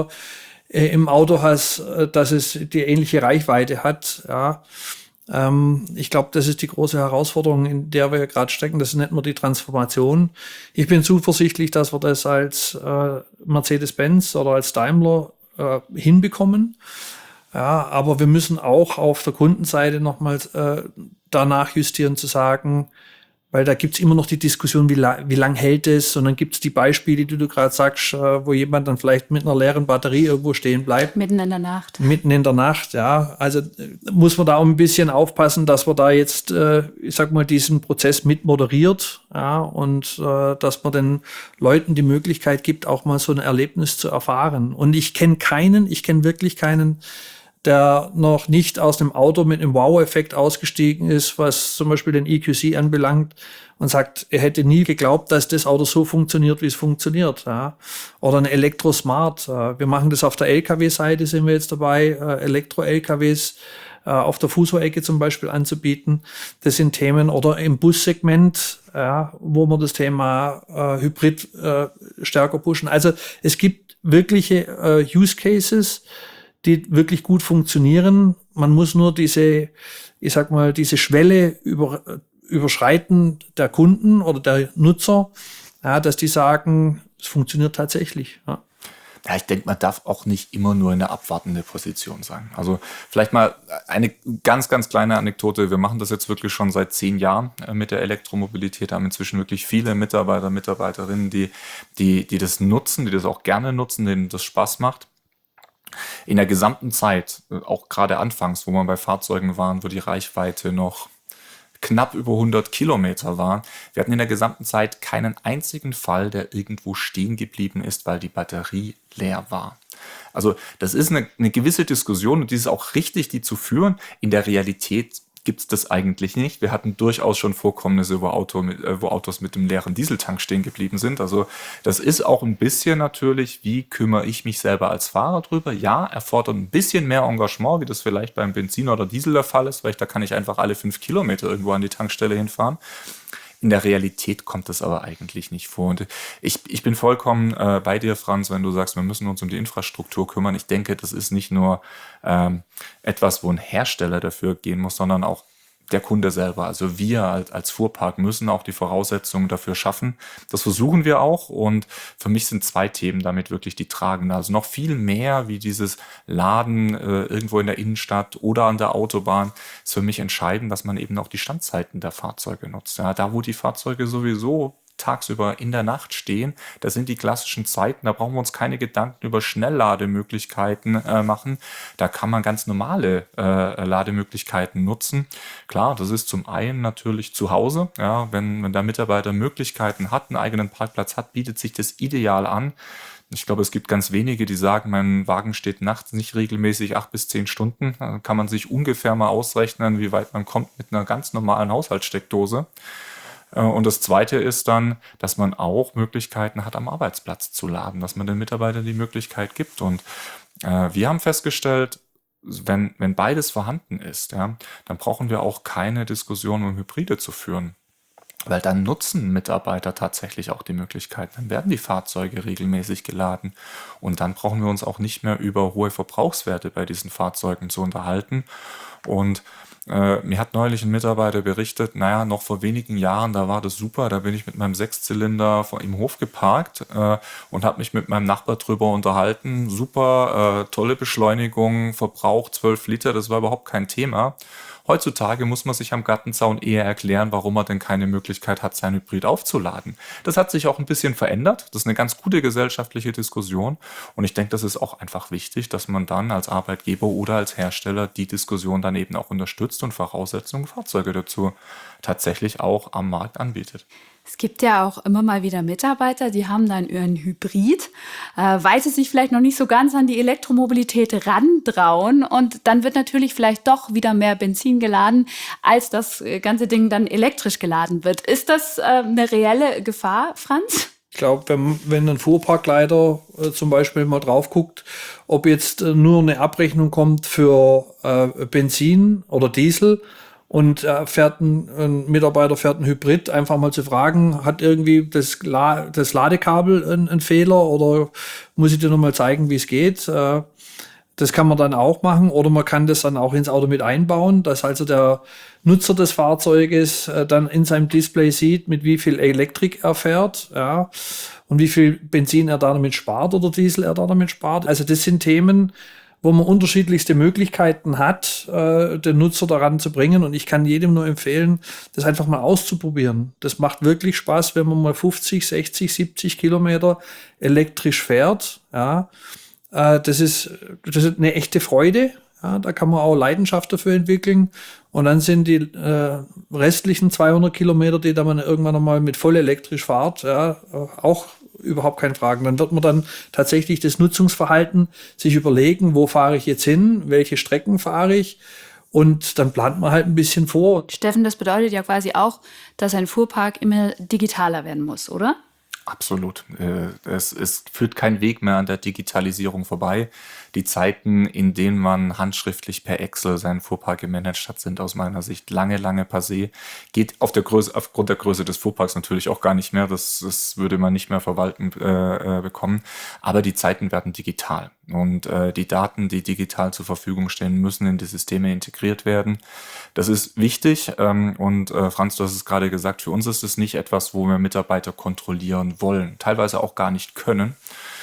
im Auto hast, dass es die ähnliche Reichweite hat, ja. Ich glaube, das ist die große Herausforderung, in der wir gerade stecken. Das ist nicht nur die Transformation. Ich bin zuversichtlich, dass wir das als Mercedes-Benz oder als Daimler hinbekommen. Ja, aber wir müssen auch auf der Kundenseite nochmals danach justieren, zu sagen, weil da gibt's immer noch die Diskussion, wie lang hält es, und dann gibt's die Beispiele, die du gerade sagst, wo jemand dann vielleicht mit einer leeren Batterie irgendwo stehen bleibt. Mitten in der Nacht. Mitten in der Nacht, ja. Also muss man da auch ein bisschen aufpassen, dass man da jetzt, diesen Prozess mit moderiert, ja, und dass man den Leuten die Möglichkeit gibt, auch mal so ein Erlebnis zu erfahren. Und ich kenne wirklich keinen, der noch nicht aus dem Auto mit einem Wow-Effekt ausgestiegen ist, was zum Beispiel den EQC anbelangt, und sagt, er hätte nie geglaubt, dass das Auto so funktioniert, wie es funktioniert. Ja. Oder ein Elektrosmart. Wir machen das auf der LKW-Seite, sind wir jetzt dabei, Elektro-LKWs auf der Fußball-Ecke zum Beispiel anzubieten. Das sind Themen, oder im Bussegment, ja, wo wir das Thema Hybrid stärker pushen. Also es gibt wirkliche Use Cases, die wirklich gut funktionieren. Man muss nur diese Schwelle überschreiten der Kunden oder der Nutzer, ja, dass die sagen, Es funktioniert tatsächlich. Ja. Ja, ich denke, man darf auch nicht immer nur in eine abwartende Position sein. Also vielleicht mal eine ganz, ganz kleine Anekdote. Wir machen das jetzt wirklich schon seit 10 Jahren mit der Elektromobilität, haben inzwischen wirklich viele Mitarbeiter, Mitarbeiterinnen, die das nutzen, die das auch gerne nutzen, denen das Spaß macht. In der gesamten Zeit, auch gerade anfangs, wo man bei Fahrzeugen waren, wo die Reichweite noch knapp über 100 Kilometer war. Wir hatten in der gesamten Zeit keinen einzigen Fall, der irgendwo stehen geblieben ist, weil die Batterie leer war. Also das ist eine gewisse Diskussion und die ist auch richtig, die zu führen. In der Realität gibt es das eigentlich nicht. Wir hatten durchaus schon Vorkommnisse, wo Autos mit dem leeren Dieseltank stehen geblieben sind. Also das ist auch ein bisschen natürlich, wie kümmere ich mich selber als Fahrer drüber? Ja, erfordert ein bisschen mehr Engagement, wie das vielleicht beim Benzin oder Diesel der Fall ist, weil da kann ich einfach alle 5 Kilometer irgendwo an die Tankstelle hinfahren. In der Realität kommt das aber eigentlich nicht vor. Und ich bin vollkommen bei dir, Franz, wenn du sagst, wir müssen uns um die Infrastruktur kümmern. Ich denke, das ist nicht nur etwas, wo ein Hersteller dafür gehen muss, sondern auch der Kunde selber. Also wir als Fuhrpark müssen auch die Voraussetzungen dafür schaffen. Das versuchen wir auch. Und für mich sind 2 Themen damit wirklich die tragenden. Also noch viel mehr wie dieses Laden irgendwo in der Innenstadt oder an der Autobahn ist für mich entscheidend, dass man eben auch die Standzeiten der Fahrzeuge nutzt. Ja, da, wo die Fahrzeuge sowieso tagsüber in der Nacht stehen, das sind die klassischen Zeiten, da brauchen wir uns keine Gedanken über Schnelllademöglichkeiten machen. Da kann man ganz normale Lademöglichkeiten nutzen. Klar, das ist zum einen natürlich zu Hause. Ja, wenn der Mitarbeiter Möglichkeiten hat, einen eigenen Parkplatz hat, bietet sich das ideal an. Ich glaube, es gibt ganz wenige, die sagen, mein Wagen steht nachts nicht regelmäßig 8 bis 10 Stunden. Da kann man sich ungefähr mal ausrechnen, wie weit man kommt mit einer ganz normalen Haushaltssteckdose. Und das Zweite ist dann, dass man auch Möglichkeiten hat, am Arbeitsplatz zu laden, dass man den Mitarbeitern die Möglichkeit gibt. Und wir haben festgestellt, wenn beides vorhanden ist, ja, dann brauchen wir auch keine Diskussion um Hybride zu führen. Weil dann nutzen Mitarbeiter tatsächlich auch die Möglichkeiten. Dann werden die Fahrzeuge regelmäßig geladen. Und dann brauchen wir uns auch nicht mehr über hohe Verbrauchswerte bei diesen Fahrzeugen zu unterhalten. Und mir hat neulich ein Mitarbeiter berichtet, noch vor wenigen Jahren, da war das super, da bin ich mit meinem 6-Zylinder im Hof geparkt und habe mich mit meinem Nachbar drüber unterhalten. Super, tolle Beschleunigung, Verbrauch 12 Liter, das war überhaupt kein Thema. Heutzutage muss man sich am Gartenzaun eher erklären, warum man denn keine Möglichkeit hat, sein Hybrid aufzuladen. Das hat sich auch ein bisschen verändert. Das ist eine ganz gute gesellschaftliche Diskussion. Und ich denke, das ist auch einfach wichtig, dass man dann als Arbeitgeber oder als Hersteller die Diskussion dann eben auch unterstützt und Voraussetzungen, Fahrzeuge dazu tatsächlich auch am Markt anbietet. Es gibt ja auch immer mal wieder Mitarbeiter, die haben dann ihren Hybrid, weil sie sich vielleicht noch nicht so ganz an die Elektromobilität rantrauen und dann wird natürlich vielleicht doch wieder mehr Benzin geladen, als das ganze Ding dann elektrisch geladen wird. Ist das eine reelle Gefahr, Franz? Ich glaube, wenn ein Fuhrparkleiter zum Beispiel mal drauf guckt, ob jetzt nur eine Abrechnung kommt für Benzin oder Diesel, und ein Mitarbeiter fährt ein Hybrid, einfach mal zu fragen, hat irgendwie das Ladekabel einen Fehler oder muss ich dir nochmal zeigen, wie es geht? Das kann man dann auch machen oder man kann das dann auch ins Auto mit einbauen, dass also der Nutzer des Fahrzeuges dann in seinem Display sieht, mit wie viel Elektrik er fährt, ja, und wie viel Benzin er damit spart oder Diesel er damit spart. Also das sind Themen, wo man unterschiedlichste Möglichkeiten hat, den Nutzer daran zu bringen. Und ich kann jedem nur empfehlen, das einfach mal auszuprobieren. Das macht wirklich Spaß, wenn man mal 50, 60, 70 Kilometer elektrisch fährt. Ja, das ist eine echte Freude. Ja, da kann man auch Leidenschaft dafür entwickeln. Und dann sind die restlichen 200 Kilometer, die da man irgendwann nochmal mit voll elektrisch fährt, ja, auch überhaupt keine Fragen. Dann wird man dann tatsächlich das Nutzungsverhalten sich überlegen, wo fahre ich jetzt hin, welche Strecken fahre ich und dann plant man halt ein bisschen vor. Steffen, das bedeutet ja quasi auch, dass ein Fuhrpark immer digitaler werden muss, oder? Absolut. Es führt kein Weg mehr an der Digitalisierung vorbei. Die Zeiten, in denen man handschriftlich per Excel seinen Fuhrpark gemanagt hat, sind aus meiner Sicht lange passé. Geht aufgrund der Größe des Fuhrparks natürlich auch gar nicht mehr. Das würde man nicht mehr verwalten bekommen. Aber die Zeiten werden digital. Und die Daten, die digital zur Verfügung stehen, müssen in die Systeme integriert werden. Das ist wichtig. Und Franz, du hast es gerade gesagt, für uns ist es nicht etwas, wo wir Mitarbeiter kontrollieren wollen. Teilweise auch gar nicht können.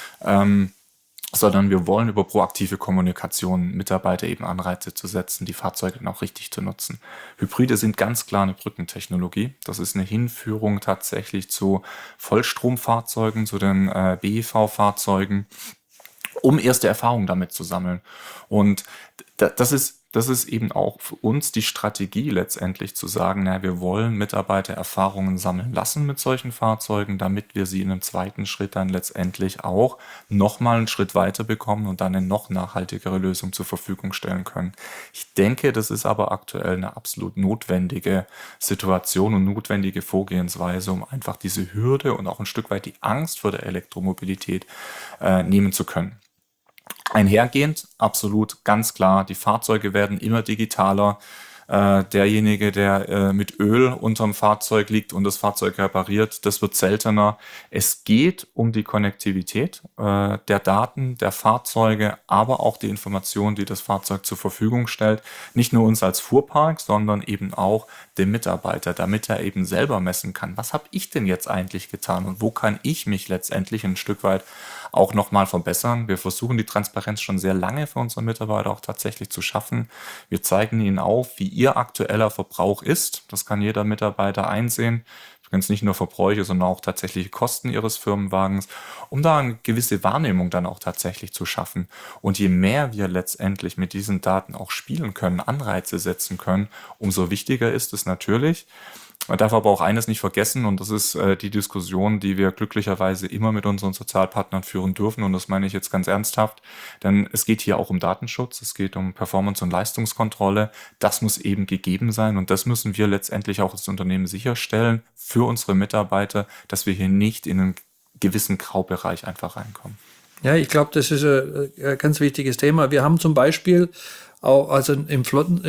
Sondern wir wollen über proaktive Kommunikation Mitarbeiter eben Anreize zu setzen, die Fahrzeuge dann auch richtig zu nutzen. Hybride sind ganz klar eine Brückentechnologie. Das ist eine Hinführung tatsächlich zu Vollstromfahrzeugen, zu den BEV-Fahrzeugen, um erste Erfahrungen damit zu sammeln. Und das ist eben auch für uns die Strategie letztendlich zu sagen, wir wollen Mitarbeiter Erfahrungen sammeln lassen mit solchen Fahrzeugen, damit wir sie in einem zweiten Schritt dann letztendlich auch nochmal einen Schritt weiter bekommen und dann eine noch nachhaltigere Lösung zur Verfügung stellen können. Ich denke, das ist aber aktuell eine absolut notwendige Situation und notwendige Vorgehensweise, um einfach diese Hürde und auch ein Stück weit die Angst vor der Elektromobilität nehmen zu können. Einhergehend, absolut ganz klar, die Fahrzeuge werden immer digitaler. Derjenige, der mit Öl unterm Fahrzeug liegt und das Fahrzeug repariert, das wird seltener. Es geht um die Konnektivität der Daten, der Fahrzeuge, aber auch die Informationen, die das Fahrzeug zur Verfügung stellt. Nicht nur uns als Fuhrpark, sondern eben auch dem Mitarbeiter, damit er eben selber messen kann, was habe ich denn jetzt eigentlich getan und wo kann ich mich letztendlich ein Stück weit auch nochmal verbessern. Wir versuchen die Transparenz schon sehr lange für unsere Mitarbeiter auch tatsächlich zu schaffen. Wir zeigen ihnen auf, wie ihr aktueller Verbrauch ist. Das kann jeder Mitarbeiter einsehen. Übrigens nicht nur Verbräuche, sondern auch tatsächliche Kosten ihres Firmenwagens, um da eine gewisse Wahrnehmung dann auch tatsächlich zu schaffen. Und je mehr wir letztendlich mit diesen Daten auch spielen können, Anreize setzen können, umso wichtiger ist es natürlich. Man darf aber auch eines nicht vergessen, und das ist die Diskussion, die wir glücklicherweise immer mit unseren Sozialpartnern führen dürfen, und das meine ich jetzt ganz ernsthaft, denn es geht hier auch um Datenschutz, es geht um Performance- und Leistungskontrolle. Das muss eben gegeben sein, und das müssen wir letztendlich auch als Unternehmen sicherstellen für unsere Mitarbeiter, dass wir hier nicht in einen gewissen Graubereich einfach reinkommen. Ja, ich glaube, das ist ein ganz wichtiges Thema. Wir haben zum Beispiel auch, also im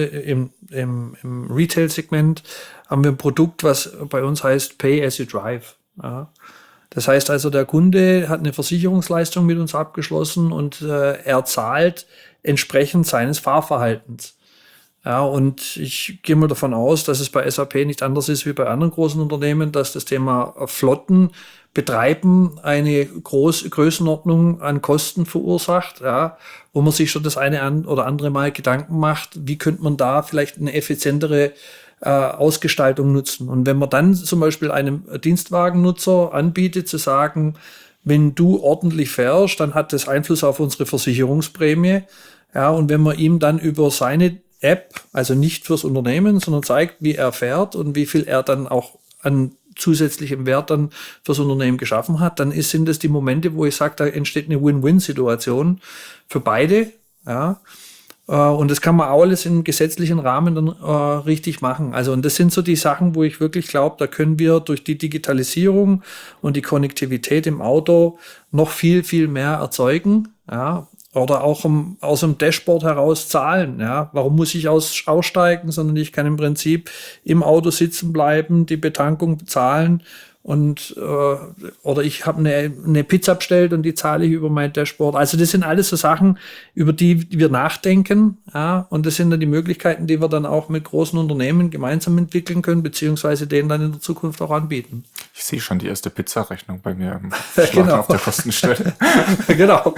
Retail-Segment haben wir ein Produkt, was bei uns heißt Pay as you drive. Ja. Das heißt also, der Kunde hat eine Versicherungsleistung mit uns abgeschlossen und er zahlt entsprechend seines Fahrverhaltens. Ja, und ich gehe mal davon aus, dass es bei SAP nicht anders ist wie bei anderen großen Unternehmen, dass das Thema Flotten betreiben eine Größenordnung an Kosten verursacht, ja, wo man sich schon das eine oder andere Mal Gedanken macht, wie könnte man da vielleicht eine effizientere Ausgestaltung nutzen. Und wenn man dann zum Beispiel einem Dienstwagennutzer anbietet, zu sagen, wenn du ordentlich fährst, dann hat das Einfluss auf unsere Versicherungsprämie. Ja, und wenn man ihm dann über seine App, also nicht fürs Unternehmen, sondern zeigt, wie er fährt und wie viel er dann auch an zusätzlichem Wert dann fürs Unternehmen geschaffen hat, dann sind das die Momente, wo ich sage, da entsteht eine Win-Win-Situation für beide. Ja. Und das kann man auch alles im gesetzlichen Rahmen dann richtig machen. Also, und das sind so die Sachen, wo ich wirklich glaube, da können wir durch die Digitalisierung und die Konnektivität im Auto noch viel, viel mehr erzeugen. Ja. Oder auch aus dem Dashboard heraus zahlen. Ja. Warum muss ich aussteigen, sondern ich kann im Prinzip im Auto sitzen bleiben, die Betankung bezahlen und oder ich habe eine Pizza bestellt und die zahle ich über mein Dashboard. Also das sind alles so Sachen, über die wir nachdenken. Ja. Und das sind dann die Möglichkeiten, die wir dann auch mit großen Unternehmen gemeinsam entwickeln können, beziehungsweise denen dann in der Zukunft auch anbieten. Ich sehe schon die erste Pizzarechnung bei mir im Schlafen auf der Kostenstelle. Genau.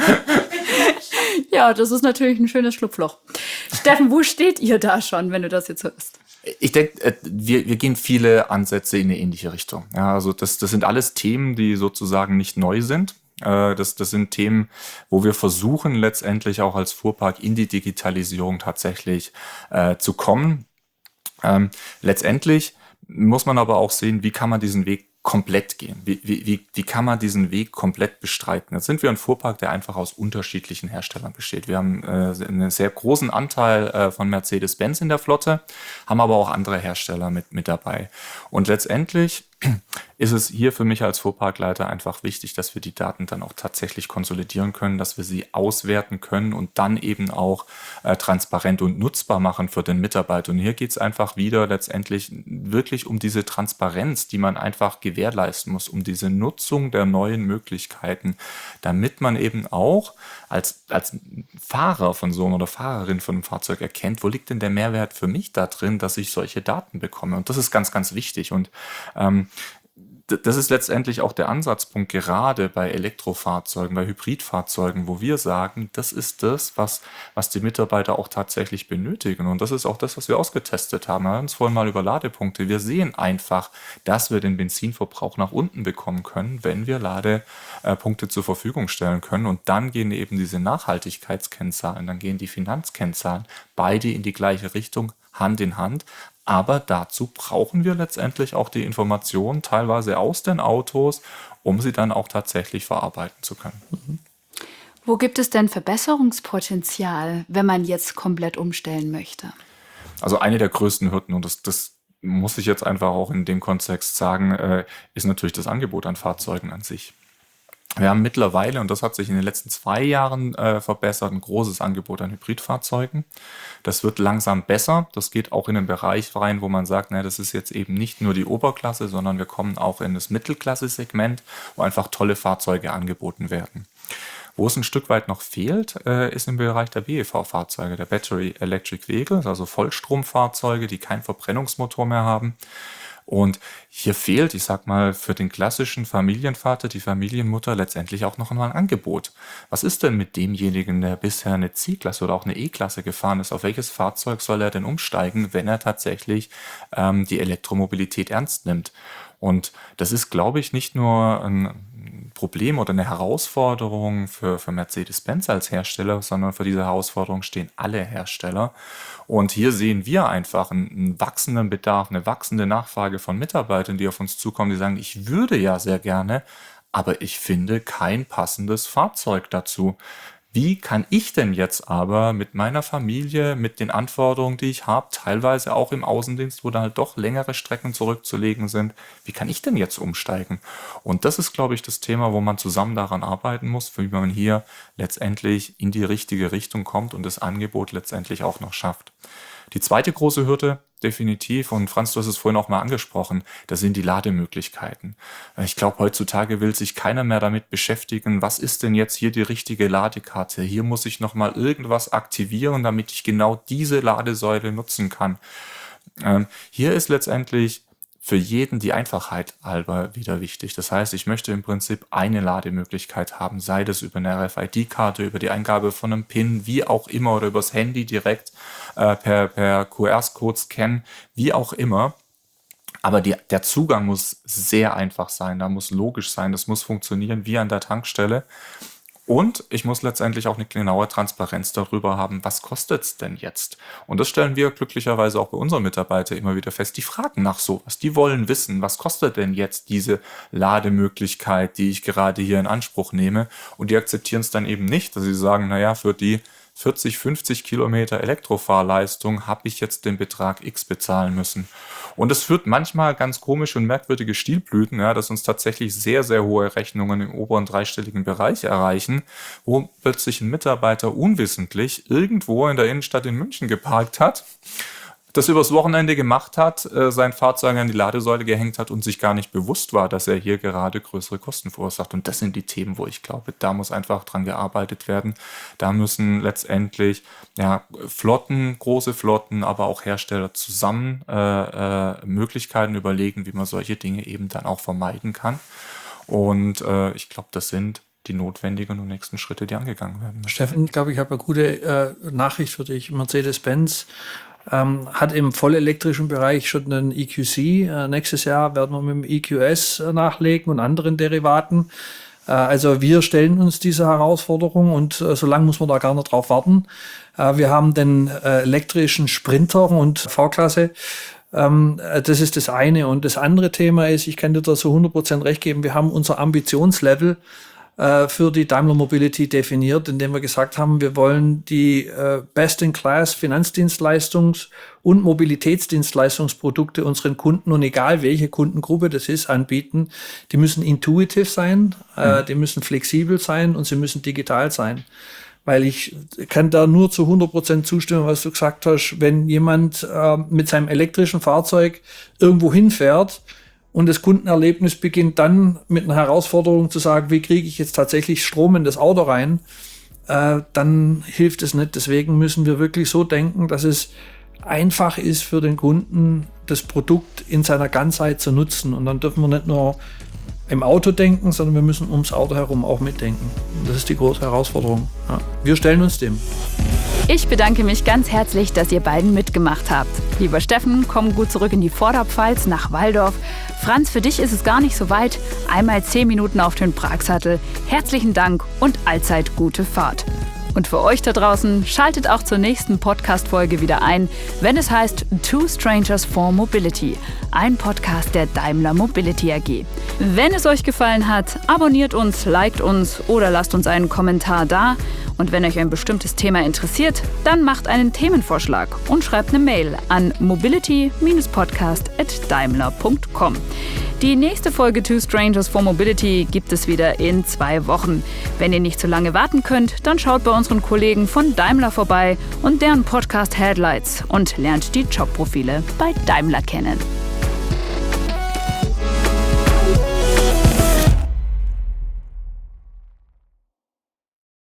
Ja, das ist natürlich ein schönes Schlupfloch. Steffen, wo steht ihr da schon, wenn du das jetzt hörst? Ich denke, wir gehen viele Ansätze in eine ähnliche Richtung. Ja, also das sind alles Themen, die sozusagen nicht neu sind. Das sind Themen, wo wir versuchen, letztendlich auch als Fuhrpark in die Digitalisierung tatsächlich zu kommen. Letztendlich muss man aber auch sehen, wie kann man diesen Weg komplett gehen? Wie kann man diesen Weg komplett bestreiten? Jetzt sind wir ein Fuhrpark, der einfach aus unterschiedlichen Herstellern besteht. Wir haben einen sehr großen Anteil von Mercedes-Benz in der Flotte, haben aber auch andere Hersteller mit dabei. Und letztendlich ist es hier für mich als Fuhrparkleiter einfach wichtig, dass wir die Daten dann auch tatsächlich konsolidieren können, dass wir sie auswerten können und dann eben auch transparent und nutzbar machen für den Mitarbeiter. Und hier geht es einfach wieder letztendlich wirklich um diese Transparenz, die man einfach gewährleisten muss, um diese Nutzung der neuen Möglichkeiten, damit man eben auch als Fahrer von so einem oder Fahrerin von einem Fahrzeug erkennt, wo liegt denn der Mehrwert für mich da drin, dass ich solche Daten bekomme. Und das ist ganz, ganz wichtig. Und das ist letztendlich auch der Ansatzpunkt gerade bei Elektrofahrzeugen, bei Hybridfahrzeugen, wo wir sagen, das ist das, was die Mitarbeiter auch tatsächlich benötigen. Und das ist auch das, was wir ausgetestet haben. Wir haben uns vorhin mal über Ladepunkte. Wir sehen einfach, dass wir den Benzinverbrauch nach unten bekommen können, wenn wir Ladepunkte zur Verfügung stellen können. Und dann gehen eben diese Nachhaltigkeitskennzahlen, dann gehen die Finanzkennzahlen beide in die gleiche Richtung, Hand in Hand. Aber dazu brauchen wir letztendlich auch die Informationen teilweise aus den Autos, um sie dann auch tatsächlich verarbeiten zu können. Wo gibt es denn Verbesserungspotenzial, wenn man jetzt komplett umstellen möchte? Also eine der größten Hürden, und das muss ich jetzt einfach auch in dem Kontext sagen, ist natürlich das Angebot an Fahrzeugen an sich. Wir haben mittlerweile, und das hat sich in den letzten 2 Jahren verbessert, ein großes Angebot an Hybridfahrzeugen. Das wird langsam besser. Das geht auch in den Bereich rein, wo man sagt, das ist jetzt eben nicht nur die Oberklasse, sondern wir kommen auch in das Mittelklasse-Segment, wo einfach tolle Fahrzeuge angeboten werden. Wo es ein Stück weit noch fehlt, ist im Bereich der BEV-Fahrzeuge, der Battery Electric Vehicles, also Vollstromfahrzeuge, die keinen Verbrennungsmotor mehr haben. Und hier fehlt, ich sag mal, für den klassischen Familienvater, die Familienmutter letztendlich auch noch einmal ein Angebot. Was ist denn mit demjenigen, der bisher eine C-Klasse oder auch eine E-Klasse gefahren ist? Auf welches Fahrzeug soll er denn umsteigen, wenn er tatsächlich die Elektromobilität ernst nimmt? Und das ist, glaube ich, nicht nur ein Problem oder eine Herausforderung für Mercedes-Benz als Hersteller, sondern für diese Herausforderung stehen alle Hersteller. Und hier sehen wir einfach einen wachsenden Bedarf, eine wachsende Nachfrage von Mitarbeitern, die auf uns zukommen, die sagen, ich würde ja sehr gerne, aber ich finde kein passendes Fahrzeug dazu. Wie kann ich denn jetzt aber mit meiner Familie, mit den Anforderungen, die ich habe, teilweise auch im Außendienst, wo da halt doch längere Strecken zurückzulegen sind, wie kann ich denn jetzt umsteigen? Und das ist, glaube ich, das Thema, wo man zusammen daran arbeiten muss, wie man hier letztendlich in die richtige Richtung kommt und das Angebot letztendlich auch noch schafft. Die zweite große Hürde, definitiv, und Franz, du hast es vorhin auch mal angesprochen, das sind die Lademöglichkeiten. Ich glaube, heutzutage will sich keiner mehr damit beschäftigen, was ist denn jetzt hier die richtige Ladekarte? Hier muss ich nochmal irgendwas aktivieren, damit ich genau diese Ladesäule nutzen kann. Hier ist letztendlich für jeden die Einfachheit halber wieder wichtig. Das heißt, ich möchte im Prinzip eine Lademöglichkeit haben, sei das über eine RFID-Karte, über die Eingabe von einem PIN, wie auch immer, oder übers Handy direkt per QR-Code scannen, wie auch immer. Aber der Zugang muss sehr einfach sein, da muss logisch sein, das muss funktionieren wie an der Tankstelle. Und ich muss letztendlich auch eine genaue Transparenz darüber haben, was kostet es denn jetzt? Und das stellen wir glücklicherweise auch bei unseren Mitarbeitern immer wieder fest. Die fragen nach sowas. Die wollen wissen, was kostet denn jetzt diese Lademöglichkeit, die ich gerade hier in Anspruch nehme? Und die akzeptieren es dann eben nicht, dass sie sagen, für die 40, 50 Kilometer Elektrofahrleistung habe ich jetzt den Betrag X bezahlen müssen. Und es führt manchmal ganz komische und merkwürdige Stilblüten, dass uns tatsächlich sehr, sehr hohe Rechnungen im oberen dreistelligen Bereich erreichen, wo plötzlich ein Mitarbeiter unwissentlich irgendwo in der Innenstadt in München geparkt hat, das übers Wochenende gemacht hat, sein Fahrzeug an die Ladesäule gehängt hat und sich gar nicht bewusst war, dass er hier gerade größere Kosten verursacht. Und das sind die Themen, wo ich glaube, da muss einfach dran gearbeitet werden. Da müssen letztendlich Flotten, große Flotten, aber auch Hersteller zusammen Möglichkeiten überlegen, wie man solche Dinge eben dann auch vermeiden kann. Und ich glaube, das sind die notwendigen und nächsten Schritte, die angegangen werden müssen. Steffen, ich glaube, ich habe eine gute Nachricht für dich. Mercedes-Benz hat im vollelektrischen Bereich schon einen EQC. Nächstes Jahr werden wir mit dem EQS nachlegen und anderen Derivaten. Also wir stellen uns diese Herausforderung und so lange muss man da gar nicht drauf warten. Wir haben den elektrischen Sprinter und V-Klasse. Das ist das eine. Und das andere Thema ist, ich kann dir da so 100% recht geben, wir haben unser Ambitionslevel für die Daimler Mobility definiert, indem wir gesagt haben, wir wollen die Best-in-Class Finanzdienstleistungs- und Mobilitätsdienstleistungsprodukte unseren Kunden, und egal welche Kundengruppe das ist, anbieten. Die müssen intuitiv sein, die müssen flexibel sein und sie müssen digital sein. Weil ich kann da nur zu 100% zustimmen, was du gesagt hast. Wenn jemand mit seinem elektrischen Fahrzeug irgendwo hinfährt und das Kundenerlebnis beginnt dann mit einer Herausforderung zu sagen, wie kriege ich jetzt tatsächlich Strom in das Auto rein, dann hilft es nicht. Deswegen müssen wir wirklich so denken, dass es einfach ist für den Kunden, das Produkt in seiner Ganzheit zu nutzen. Und dann dürfen wir nicht nur im Auto denken, sondern wir müssen ums Auto herum auch mitdenken. Und das ist die große Herausforderung. Ja. Wir stellen uns dem. Ich bedanke mich ganz herzlich, dass ihr beiden mitgemacht habt. Lieber Steffen, komm gut zurück in die Vorderpfalz nach Walldorf. Franz, für dich ist es gar nicht so weit. Einmal 10 Minuten auf den Pragsattel. Herzlichen Dank und allzeit gute Fahrt. Und für euch da draußen, schaltet auch zur nächsten Podcast-Folge wieder ein, wenn es heißt Two Strangers for Mobility, ein Podcast der Daimler Mobility AG. Wenn es euch gefallen hat, abonniert uns, liked uns oder lasst uns einen Kommentar da. Und wenn euch ein bestimmtes Thema interessiert, dann macht einen Themenvorschlag und schreibt eine Mail an mobility-podcast@daimler.com. Die nächste Folge Two Strangers for Mobility gibt es wieder in 2 Wochen. Wenn ihr nicht so lange warten könnt, dann schaut bei unseren Kollegen von Daimler vorbei und deren Podcast Headlights und lernt die Jobprofile bei Daimler kennen.